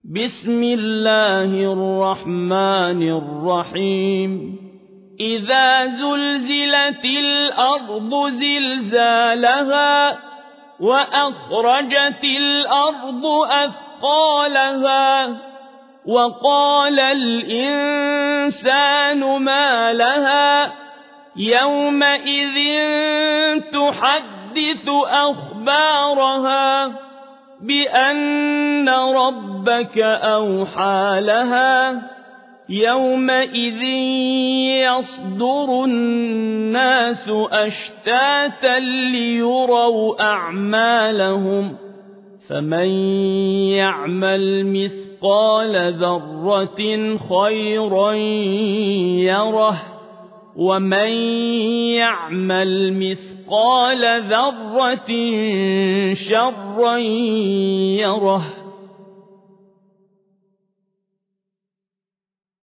بسم الله الرحمن الرحيم إذا زلزلت الأرض زلزالها وأخرجت الأرض أثقالها وقال الإنسان ما لها يومئذ تحدث أخبارها بأن ربك أوحى لها يومئذ يصدر الناس أشتاتا ليروا أعمالهم فمن يعمل مثقال ذرة خيرا يره ومن يعمل مثقال ذرة شرا يره